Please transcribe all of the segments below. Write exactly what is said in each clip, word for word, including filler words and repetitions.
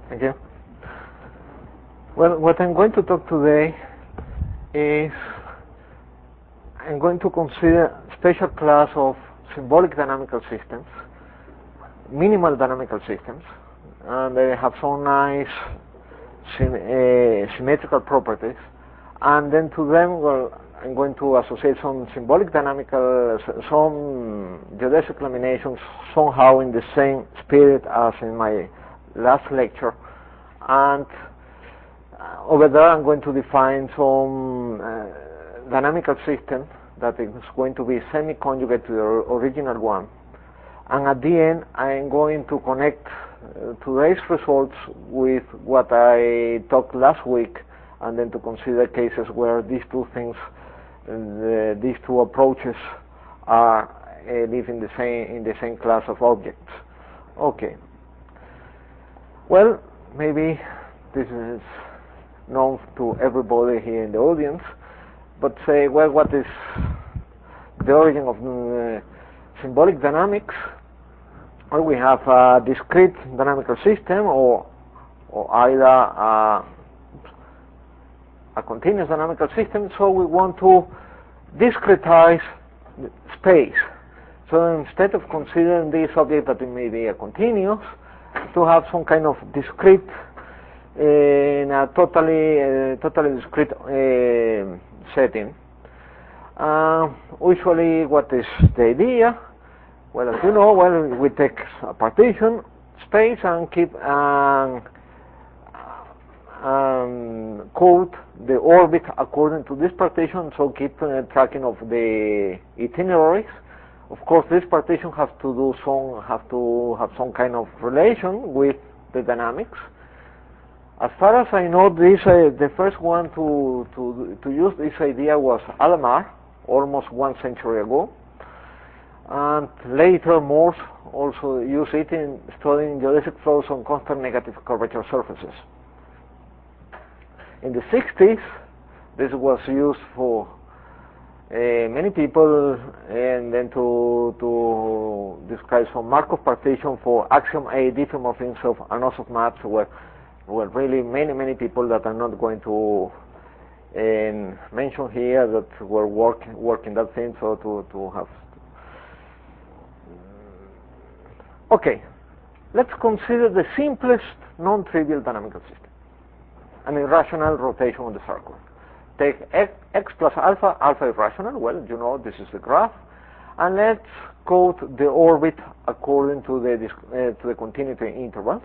Thank you. Well, what I'm going to talk today is I'm going to consider a special class of symbolic dynamical systems, minimal dynamical systems, and they have some nice sym uh, symmetrical properties. And then to them, well, I'm going to associate some symbolic dynamical, some geodesic laminations somehow in the same spirit as in my last lecture. And uh, over there I'm going to define some uh, dynamical system that is going to be semi-conjugate to the original one. And at the end I'm going to connect uh, today's results with what I talked last week, and then to consider cases where these two things, the, these two approaches are uh, live in the same in the same class of objects. Okay. Well, maybe this is known to everybody here in the audience, but say, well, what is the origin of uh, symbolic dynamics? Well, we have a discrete dynamical system, or or either a a continuous dynamical system, so we want to discretize space. So instead of considering this object that it may be a continuous, to have some kind of discrete, uh, in a totally, uh, totally discrete uh, setting. Uh, usually, what is the idea? Well, as you know, well, we take a partition space and keep um, um, code the orbit according to this partition, so keep uh, tracking of the itineraries. Of course, this partition has to do some have to have some kind of relation with the dynamics. As far as I know, this uh, the first one to to to use this idea was Allemare, almost one century ago, and later Morse also used it in studying geodesic flows on constant negative curvature surfaces. In the sixties, this was used for uh, many people, and then to to describe some Markov partition for axiom A diffeomorphisms of Anosov maps, where were really many many people that I'm not going to uh, mention here that were working working that thing. So to to have okay, let's consider the simplest non-trivial dynamical system. An irrational rotation on the circle. Take x, x plus alpha, alpha is rational, well, you know, this is the graph, and let's code the orbit according to the uh, to the continuity intervals.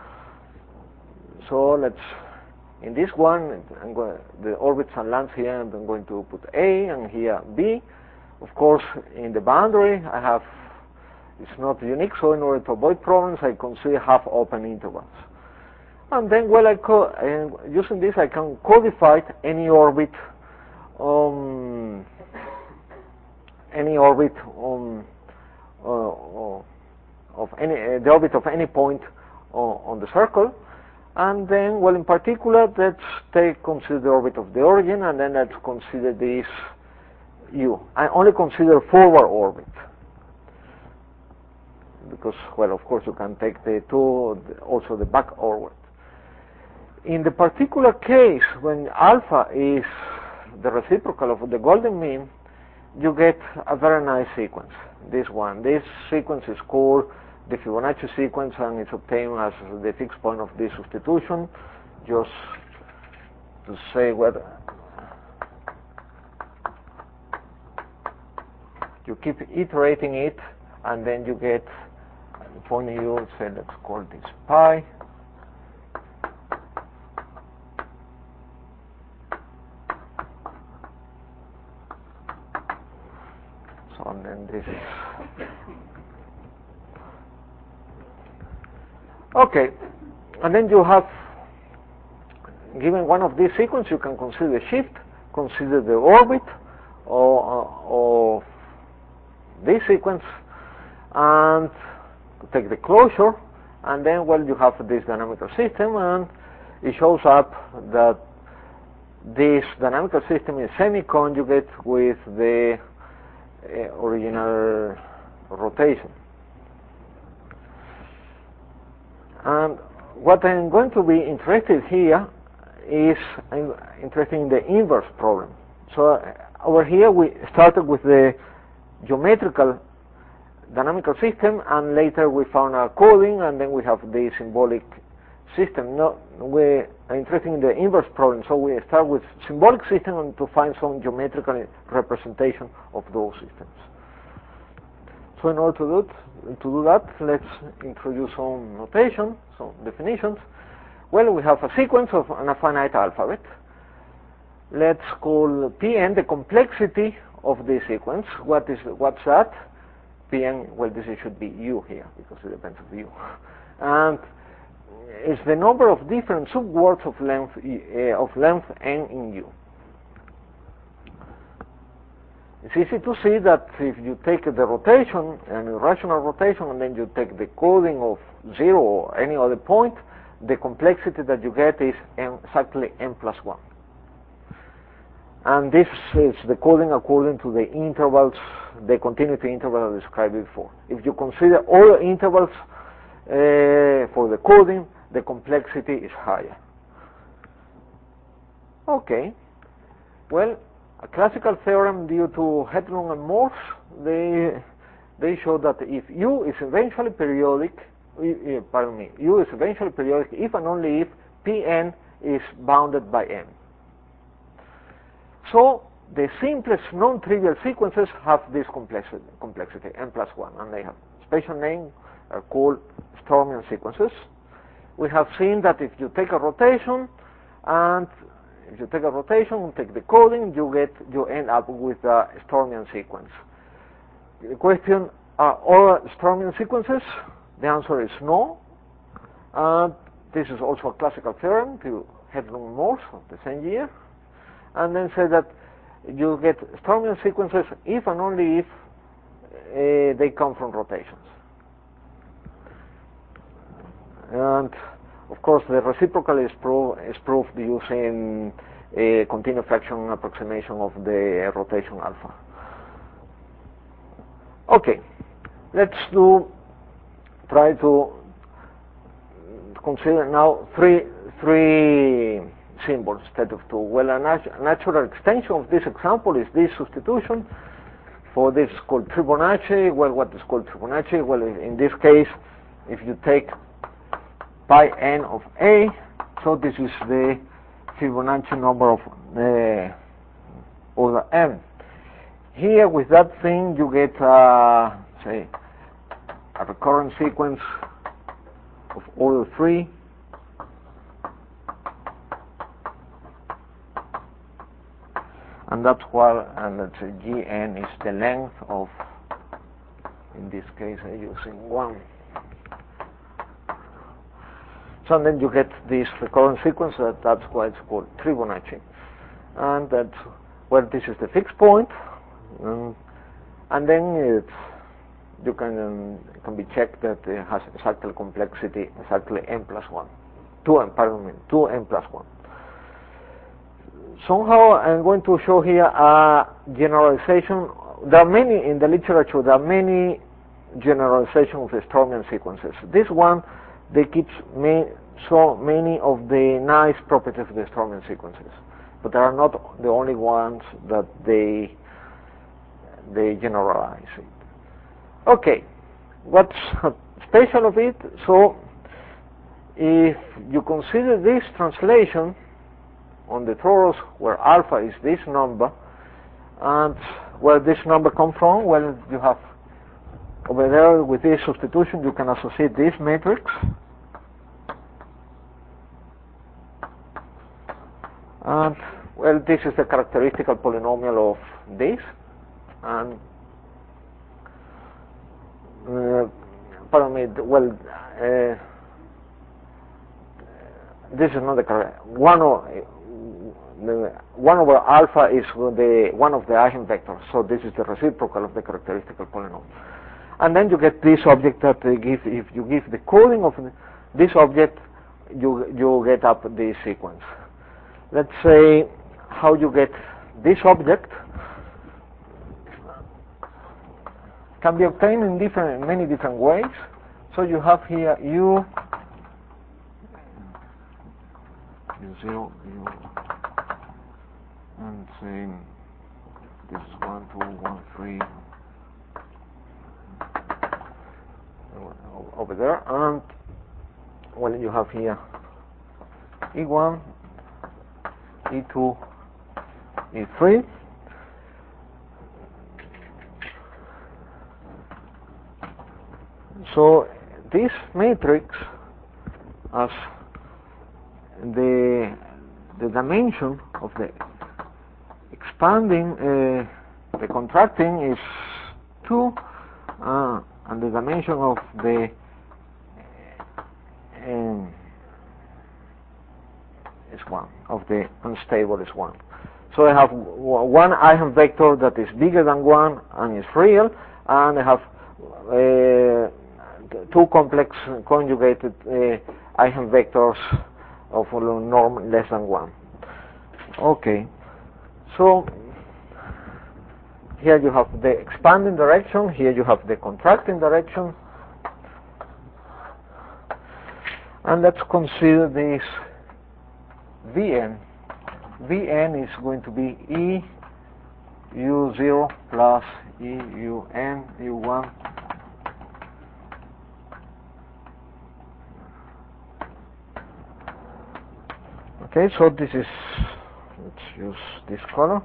So let's, in this one, I'm going, the orbits and lands here, and I'm going to put A, and here B. Of course, in the boundary, I have, it's not unique, so in order to avoid problems, I consider half-open intervals. And then, well, I co uh, using this, I can codify any orbit, um, any orbit um, uh, of any uh, the orbit of any point uh, on the circle. And then, well, in particular, let's take consider the orbit of the origin, and then let's consider this U. I only consider forward orbit, because, well, of course, you can take the two, also the back orbit. In the particular case, when alpha is the reciprocal of the golden mean, you get a very nice sequence. This one. This sequence is called the Fibonacci sequence, and it's obtained as the fixed point of this substitution. Just to say what you keep iterating it, and then you get the point you say, let's call this pi. So and then this is okay, and then you have, given one of these sequences, you can consider the shift, consider the orbit of this sequence, and take the closure, and then, well, you have this dynamical system, and it shows up that this dynamical system is semi-conjugate with the uh, original rotation. And what I'm going to be interested here is I'm interested in the inverse problem. So uh, over here we started with the geometrical dynamical system, and later we found a coding, and then we have the symbolic system. No, we are interested in the inverse problem, so we start with symbolic system and to find some geometrical representation of those systems. So in order to do, it, to do that, let's introduce some notation, some definitions. Well, we have a sequence of an finite alphabet. Let's call Pn the complexity of this sequence. What is what's that? Pn, well, this should be u here because it depends on u. And it's the number of different subwords of length uh, of length n in u. It's easy to see that if you take the rotation, an irrational rotation, and then you take the coding of zero or any other point, the complexity that you get is n, exactly n plus one. And this is the coding according to the intervals, the continuity interval I described before. If you consider all the intervals uh, for the coding, the complexity is higher. Okay. Well, a classical theorem due to Hedlund and Morse, they they show that if U is eventually periodic, uh, pardon me, U is eventually periodic if and only if Pn is bounded by n. So the simplest non-trivial sequences have this complexity, complexity n plus one, and they have special name, are called Stormian sequences. We have seen that if you take a rotation, and if you take a rotation and take the coding, you get you end up with a Stormian sequence. The question: are all Stormian sequences? The answer is no. And this is also a classical theorem to Hedlund and Morse of the same year. And then say that you get Stormian sequences if and only if uh, they come from rotations. And of course, the reciprocal is, pro is proved using a continuous fraction approximation of the rotation alpha. Okay, let's do try to consider now three three. symbols instead of two. Well, a nat natural extension of this example is this substitution. For this is called Fibonacci. Well, what is called Fibonacci? Well, in this case, if you take pi n of a, so this is the Fibonacci number of the uh, order m. Here, with that thing, you get, uh, say, a recurrent sequence of order three. And that's why, and let's say Gn is the length of, in this case, I'm using one. So then you get this recurrent sequence, that, that's why it's called Fibonacci. And that's, well, this is the fixed point, um, and then it's, you can, um, it can be checked that it has exactly complexity, exactly n plus one. two n, pardon me, two n plus one. Somehow I'm going to show here a generalization. There are many in the literature, there are many generalizations of the Stormian sequences. This one, they keep ma so many of the nice properties of the Stormian sequences, but they are not the only ones that they they generalize it. Okay, what's special of it? So if you consider this translation on the torus where alpha is this number, and where this number comes from, well, you have over there with this substitution you can associate this matrix, and well, this is the characteristical polynomial of this, and uh, pardon me, well, uh, this is not the correct one. Or, The one over alpha is the one of the eigenvectors, so this is the reciprocal of the characteristical polynomial. And then you get this object that they give. If you give the coding of this object, you you get up this sequence. Let's say how you get this object can be obtained in different, many different ways. So you have here u u zero, u, and saying this is one, two, one, three, over there, and well, you have here E one, E two, E three. So this matrix as the the dimension of the expanding, uh, the contracting is two, uh, and the dimension of the um, is one, of the unstable is one. So I have one eigenvector that is bigger than one and is real, and I have uh, two complex conjugated uh, eigenvectors of a norm less than one. Okay, so here you have the expanding direction, here you have the contracting direction, and let's consider this Vn. Vn is going to be E u zero plus E u n u one Okay, so this is, let's use this color.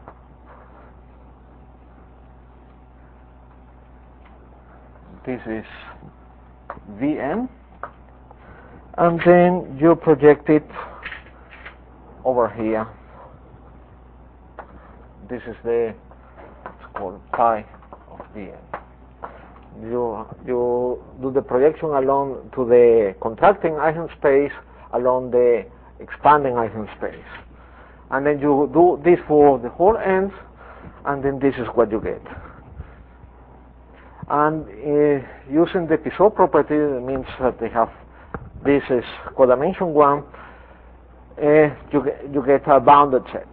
This is Vn, and then you project it over here. This is the, it's called pi of Vn. You you do the projection along to the contracting eigenspace along the expanding eigenspace, and then you do this for the whole ends, and then this is what you get. And uh, using the Puiseux property, it means that they have, this is codimension one, uh, you get you get a bounded set.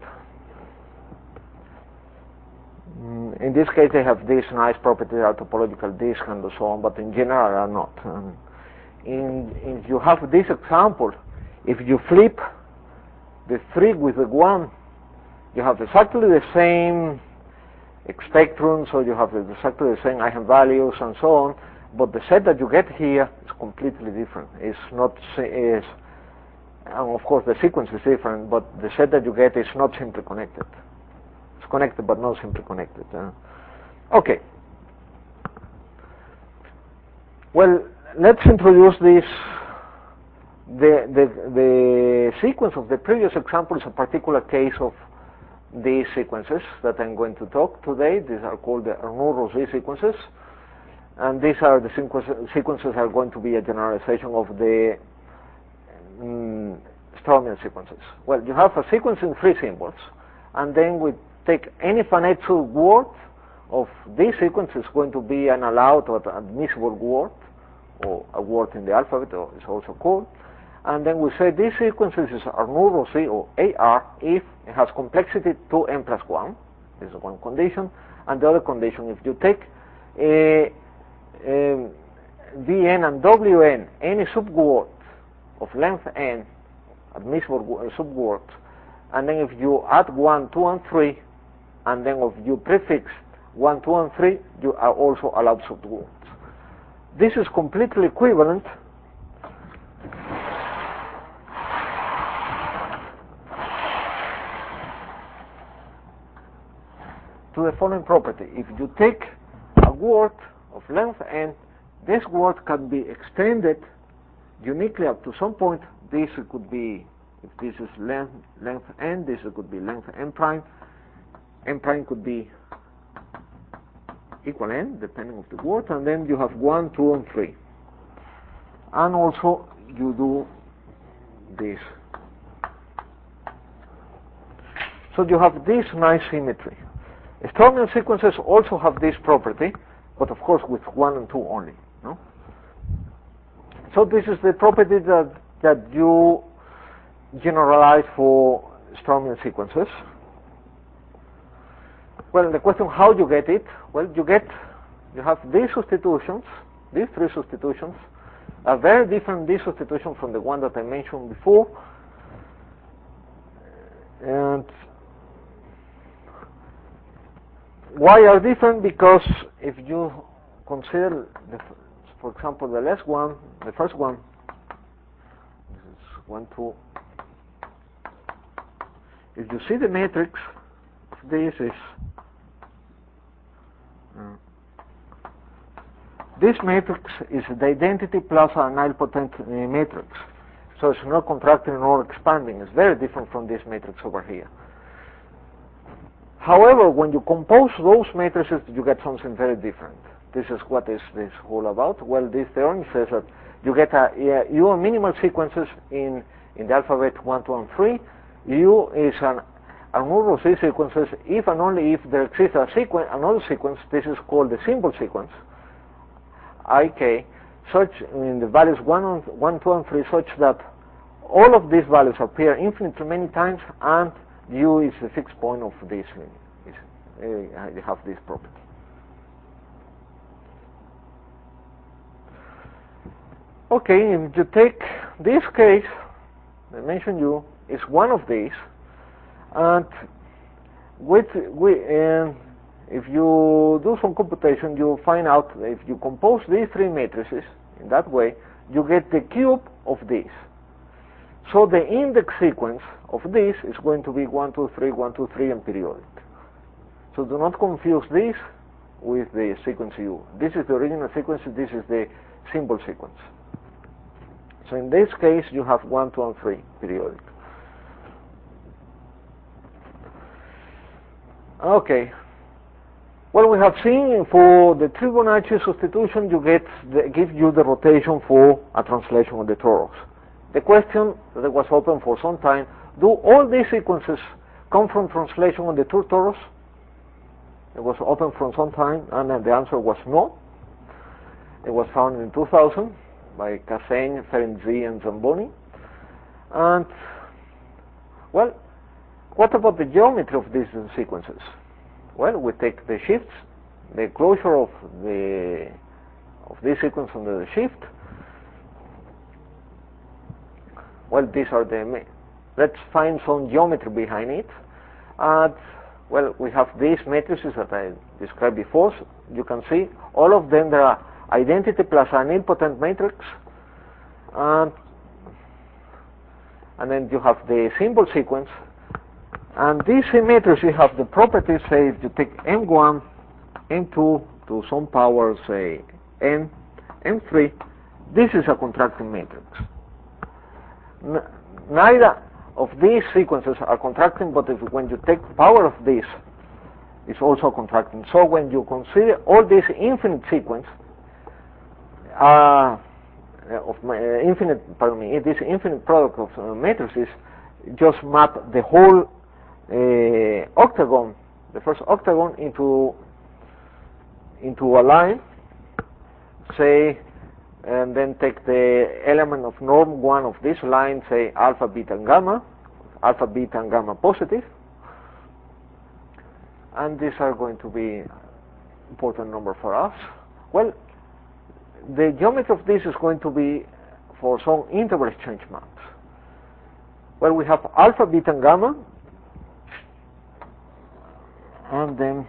Mm, in this case, they have this nice property, are topological disk and so on, but in general are not. Um, in, if you have this example, if you flip the three with the one, you have exactly the same spectrum, so you have exactly the same eigenvalues and so on, but the set that you get here is completely different. It's not, is, and of course the sequence is different, but the set that you get is not simply connected. It's connected but not simply connected. Uh, okay. Well, let's introduce this. The, the, the sequence of the previous example is a particular case of these sequences that I'm going to talk today. These are called the Arnoux-Rosy sequences, and these are the sequences, sequences are going to be a generalization of the um, Stromian sequences. Well, you have a sequence in three symbols, and then we take any finite subword of this sequence is going to be an allowed or admissible word, or a word in the alphabet, or it's also called. And then we say this sequence is Arnoux-Rosy, or A R, if it has complexity two n plus one. This is one condition. And the other condition, if you take a, a Vn and Wn, any subword of length n, admissible subwords, and then if you add one, two, and three, and then if you prefix one, two, and three, you are also allowed subwords. This is completely equivalent to the following property. If you take a word of length n, this word can be extended uniquely up to some point. This could be, if this is length, length n, this could be length n prime. N prime could be equal n, depending on the word, and then you have one, two, and three. And also you do this. So you have this nice symmetry. Stromian sequences also have this property, but of course with one and two only. No? So this is the property that, that you generalize for Stromian sequences. Well, the question how you get it? Well, you get, you have these substitutions, these three substitutions, are very different, this substitution from the one that I mentioned before. And why are different? Because if you consider, the, for example, the last one, the first one, this is one, two. If you see the matrix, this is uh, this matrix is the identity plus a nilpotent uh, matrix. So it's not contracting nor expanding. It's very different from this matrix over here. However, when you compose those matrices, you get something very different. This is what is this all about. Well, this theorem says that you get a, a U and minimal sequences in, in the alphabet one, two, and three. U is an, an order of these sequences if and only if there exists a sequence, another sequence. This is called the symbol sequence, I K, such in the values one, one, two, and three, such that all of these values appear infinitely many times, and U is the fixed point of this. Is, uh, you have this property. Okay, if you take this case, I mentioned U is one of these, and with, with uh, if you do some computation, you find out that if you compose these three matrices in that way, you get the cube of these. So the index sequence of this is going to be one, two, three, one, two, three, and periodic. So do not confuse this with the sequence U. This is the original sequence, this is the symbol sequence. So in this case, you have one, two, and three, periodic. Okay. Well, we have seen for the Fibonacci substitution, you get the, give you the rotation for a translation of the torus. The question that was open for some time, do all these sequences come from translation on the two torus? It was open for some time, and then the answer was no. It was found in two thousand by Cassagne, Ferenczi, and Zamboni. And, well, what about the geometry of these sequences? Well, we take the shifts, the closure of the of this sequence under the shift. Well, these are the, let's find some geometry behind it. And, well, we have these matrices that I described before. So you can see all of them, there are identity plus an nilpotent matrix. And, and then you have the symbol sequence. And this matrix, you have the properties, say, if you take M one, M two to some power, say, N, M three, this is a contracting matrix. N neither of these sequences are contracting, but if, when you take power of this, it's also contracting. So when you consider all this infinite sequence, uh, of uh, infinite, pardon me, this infinite product of uh, matrices, just map the whole uh, octagon, the first octagon, into into a line, say, and then take the element of norm one of this line, say alpha, beta, and gamma, alpha, beta, and gamma positive, and these are going to be important number for us. Well, the geometry of this is going to be for some interval exchange maps. Well, we have alpha, beta, and gamma, and then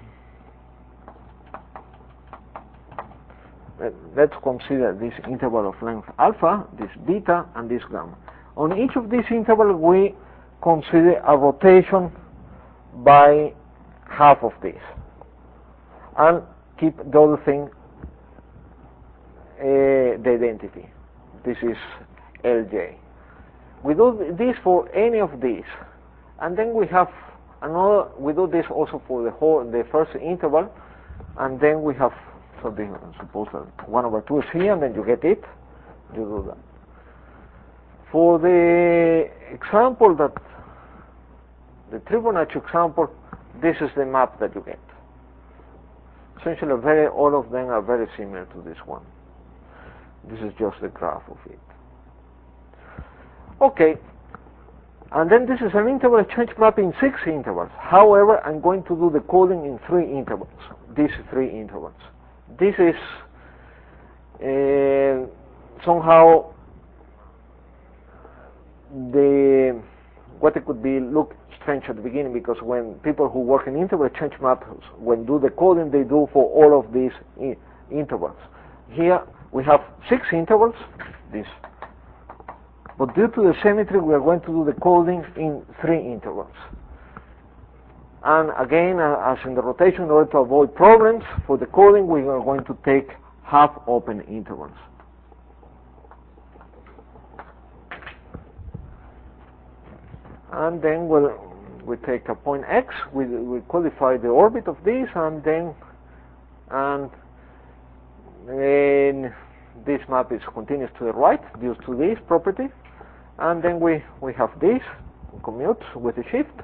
let's consider this interval of length alpha, this beta, and this gamma. On each of these intervals, we consider a rotation by half of this, and keep the other thing, uh, the identity. This is L J. We do this for any of these, and then we have another. We do this also for the whole, the first interval, and then we have. So the, suppose that one over two is here, and then you get it. You do that. For the example that the Fibonacci example, this is the map that you get. Essentially, very all of them are very similar to this one. This is just the graph of it. Okay, and then this is an interval exchange map in six intervals. However, I'm going to do the coding in three intervals. These three intervals. This is uh, somehow the what it could be look strange at the beginning, because when people who work in interval exchange maps, when do the coding, they do for all of these I intervals. Here we have six intervals, this. But due to the symmetry, we are going to do the coding in three intervals. And again, uh, as in the rotation, in order to avoid problems for the coding, we are going to take half-open intervals. And then we'll, we take a point x, we, we codify the orbit of this, and then and then this map is continuous to the right due to this property, and then we, we have this commute with the shift.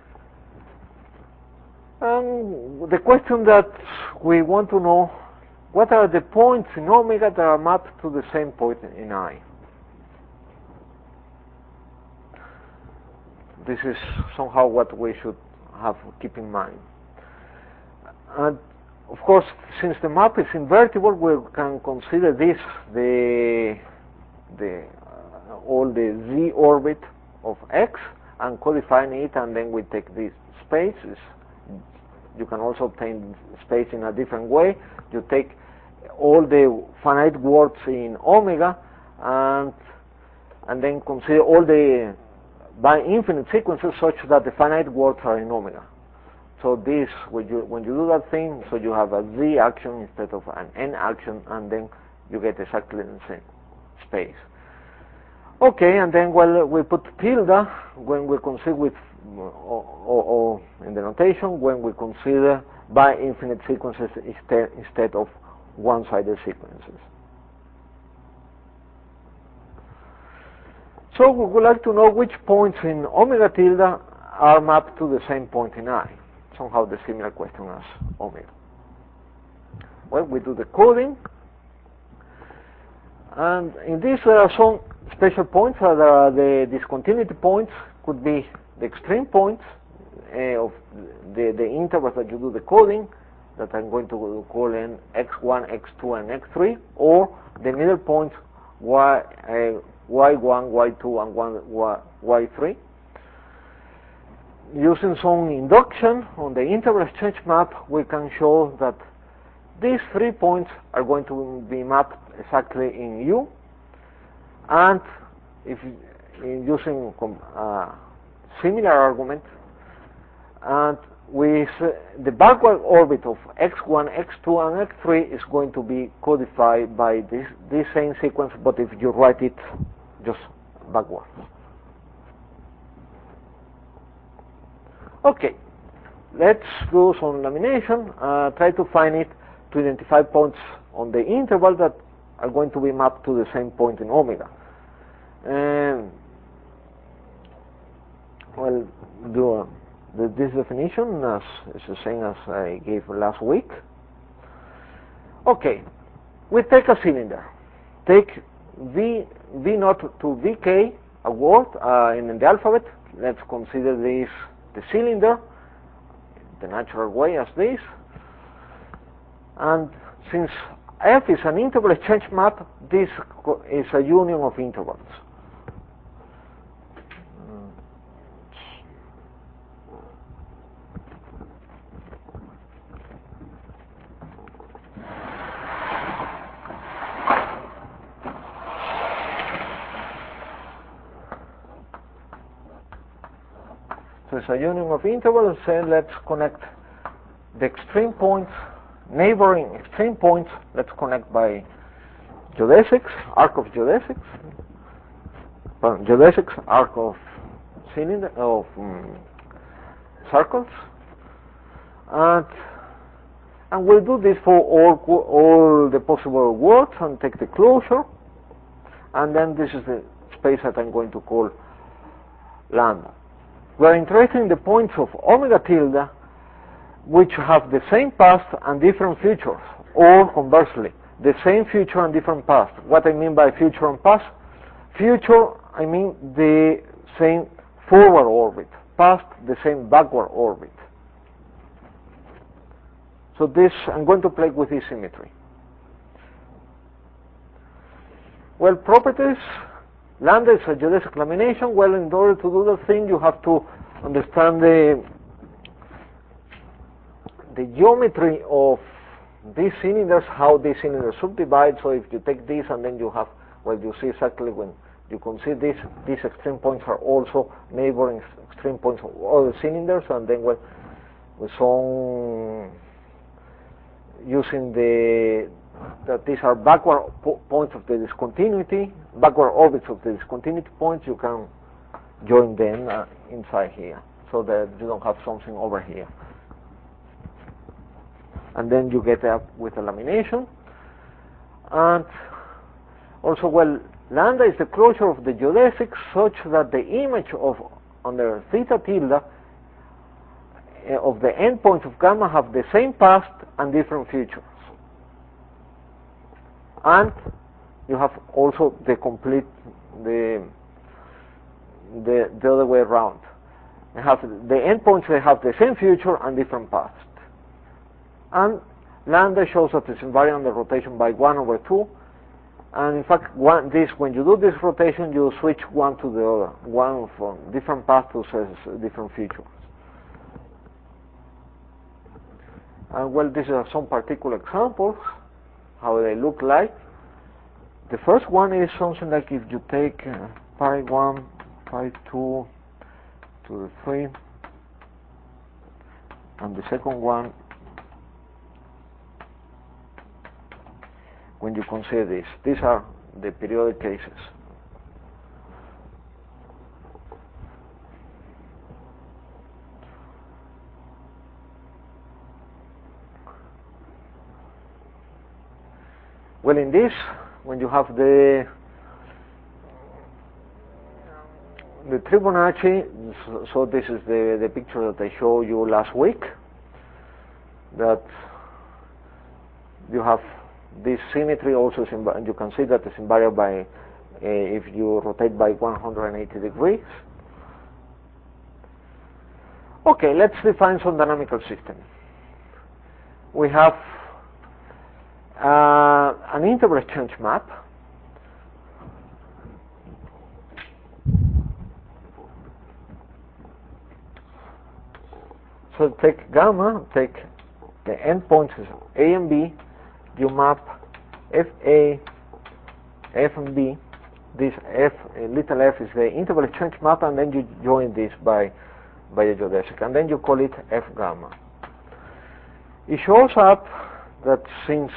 And the question that we want to know, what are the points in omega that are mapped to the same point in I? This is somehow what we should have keep in mind. And of course, since the map is invertible, we can consider this the the uh, all the z orbit of x and codifying it, and then we take these spaces. You can also obtain space in a different way. You take all the finite words in omega, and and then consider all the by infinite sequences such that the finite words are in omega. So this, when you when you do that thing, so you have a z action instead of an n action, and then you get exactly the same space. Okay, and then well, we put tilde when we consider with or, or, or in the notation when we consider by infinite sequences instead instead of one-sided sequences. So we would like to know which points in omega tilde are mapped to the same point in I. Somehow the similar question as omega. Well, we do the coding, and in this there are some special points that are the discontinuity points, could be the extreme points uh, of the, the intervals that you do the coding, that I'm going to call in x one, x two, and x three, or the middle points y, uh, y one, y two, and y three. Using some induction on the interval exchange map, we can show that these three points are going to be mapped exactly in U, and if in using uh, similar argument, and we the backward orbit of x one, x two, and x three is going to be codified by this this same sequence, but if you write it just backwards. Okay, let's do some lamination, uh, try to find it to identify points on the interval that are going to be mapped to the same point in omega. Um, well, do uh, the, this definition as is the same as I gave last week. Okay, we take a cylinder. Take v v naught to vk, a word uh, in the alphabet. Let's consider this the cylinder, the natural way as this. And since f is an interval exchange map, this is a union of intervals. So it's a union of intervals. So let's connect the extreme points, neighboring extreme points. Let's connect by geodesics, arc of geodesics. Well, geodesics, arc of cylinder of um, circles, and and we'll do this for all all the possible words and take the closure, and then this is the space that I'm going to call lambda. We're interested in the points of omega tilde which have the same past and different futures, or conversely, the same future and different past. What I mean by future and past? Future, I mean the same forward orbit. Past, the same backward orbit. So this, I'm going to play with this symmetry. Well, properties. Lambda is a geodesic lamination. Well, in order to do the thing, you have to understand the the geometry of these cylinders, how these cylinders subdivide. So if you take this and then you have, well, you see exactly when you consider this, these extreme points are also neighboring extreme points of other cylinders, and then well, with some using the that these are backward po points of the discontinuity, backward orbits of the discontinuity points, you can join them uh, inside here, so that you don't have something over here. And then you get up with a lamination. And also, well, lambda is the closure of the geodesic such that the image of under theta tilde uh, of the endpoints of gamma have the same past and different futures. And you have also the complete the the, the other way around. They have the endpoints, they have the same future and different past. And lambda shows that it's invariant under rotation by one over two. And in fact, one, this when you do this rotation, you switch one to the other, one from different paths to different features. And well, these are some particular examples, how they look like. The first one is something like if you take uh, pi one, pi two to the three, and the second one, when you consider this, these are the periodic cases. Well, in this, when you have the the Fibonacci, so, so this is the, the picture that I showed you last week, that you have this symmetry also, is you can see that it's invariant by uh, if you rotate by one hundred eighty degrees. Okay, let's define some dynamical system. We have uh, an interval exchange map. So take gamma, take the endpoints A and B, you map F A, F and B. This F, uh, little f is the interval exchange map, and then you join this by by a geodesic, and then you call it F gamma. It shows up that since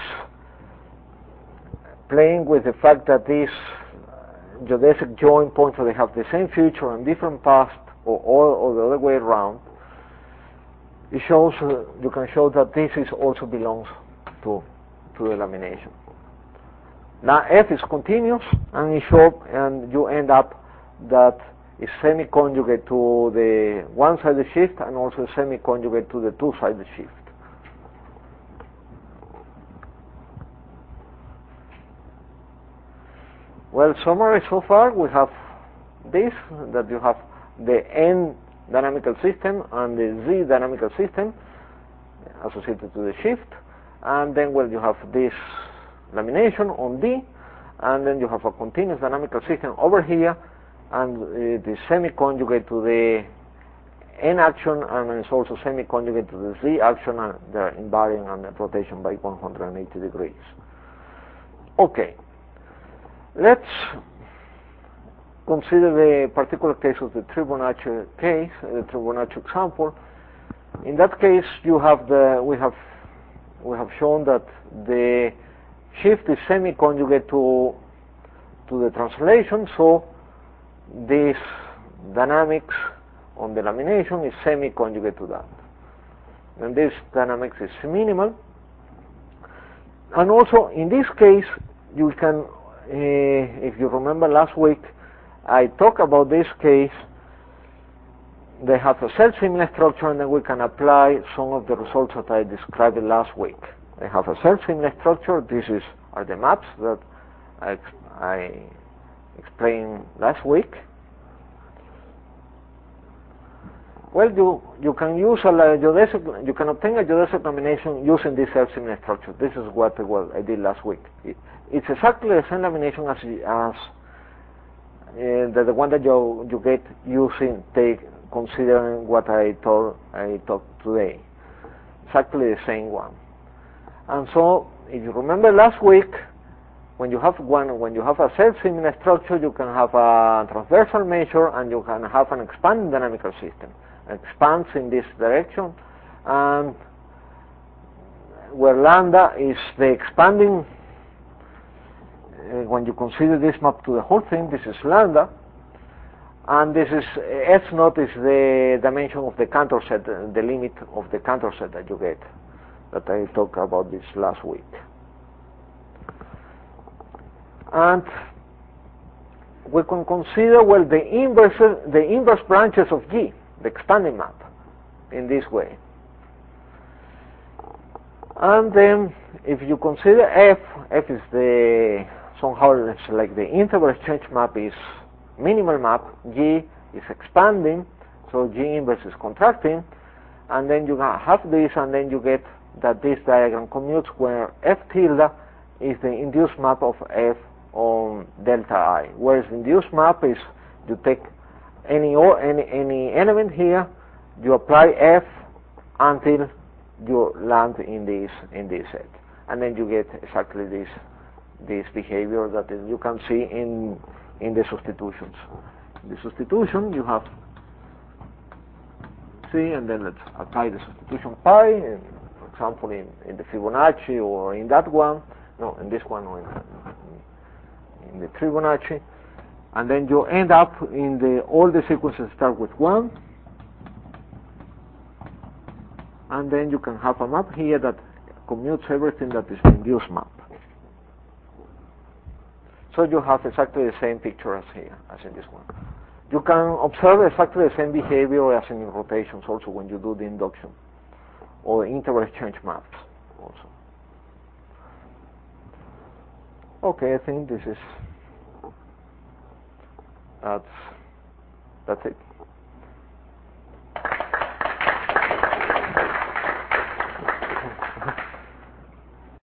playing with the fact that these geodesic join points, so they have the same future and different past, or, or, or the other way around, it shows uh, you can show that this is also belongs to to the lamination. Now F is continuous, and you show, and you end up that is semi-conjugate to the one-sided shift and also semi-conjugate to the two-sided shift. Well, summary so far, we have this, that you have the N dynamical system and the Z dynamical system associated to the shift, and then, well, you have this lamination on D, and then you have a continuous dynamical system over here, and it is semi-conjugate to the N action, and it's also semi-conjugate to the Z action, and they're invariant on the rotation by one hundred eighty degrees. Okay, let's consider the particular case of the Fibonacci case, the Fibonacci example. In that case, you have the we have we have shown that the shift is semi-conjugate to to the translation, so this dynamics on the lamination is semi-conjugate to that, and this dynamics is minimal. And also in this case, you can, uh, if you remember last week, I talked about this case. They have a self-similar structure, and then we can apply some of the results that I described last week. They have a self-similar structure. These is, are the maps that I, I explained last week. Well, you you can use a geodesic, you can obtain a geodesic lamination using this self-similar structure. This is what well, I did last week. It, it's exactly the same lamination as as uh, the, the one that you you get using take considering what I told I talked today. Exactly the same one. And so, if you remember last week, when you have one, when you have a self-similar structure, you can have a transversal measure and you can have an expanding dynamical system. It expands in this direction, and where lambda is the expanding. Uh, when you consider this map to the whole thing, this is lambda, and this is S naught is the dimension of the Cantor set, the limit of the Cantor set that you get, that I talked about this last week. And we can consider, well, the inverse, the inverse branches of G, the expanding map, in this way. And then, if you consider F, F is the, somehow it's like the integral exchange map is minimal map, G is expanding, so G inverse is contracting, and then you have this, and then you get that this diagram commutes where F tilde is the induced map of F on delta I, whereas the induced map is you take any or any any element here, you apply F until you land in this in this set, and then you get exactly this this behavior that you can see in in the substitutions. In the substitution you have C, and then let's apply the substitution pi, and for example in, in the Fibonacci or in that one, no, in this one or in, in the Fibonacci, and then you end up in the all the sequences start with one, and then you can have a map here that commutes everything that is the induced map. So you have exactly the same picture as here, as in this one. You can observe exactly the same behavior as in rotations also when you do the induction or integral exchange maps also. Okay, I think this is that's that's it.